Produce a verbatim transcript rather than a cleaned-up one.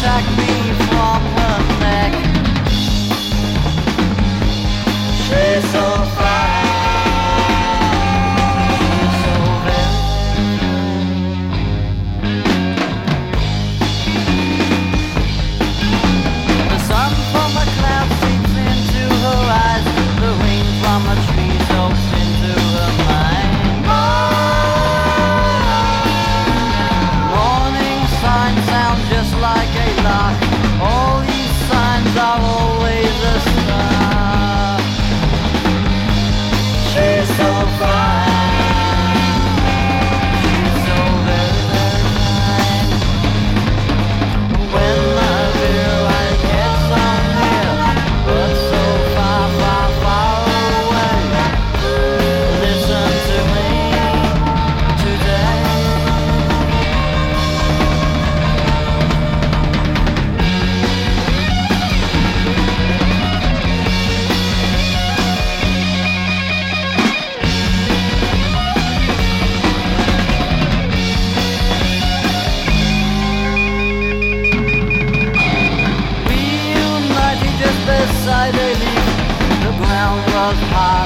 attack me from her neck. She's so fine. She's so very. The sun from a cloud seeps into her eyes. The rain from a tree soaks into her mind. Morning signs sound just like a lock. All these signs are always a star. She's so fine. She's so very, very fine. When I feel I get some near, but so far, far, far away. Listen to me today. Reunited just beside a leaf. The ground was hard.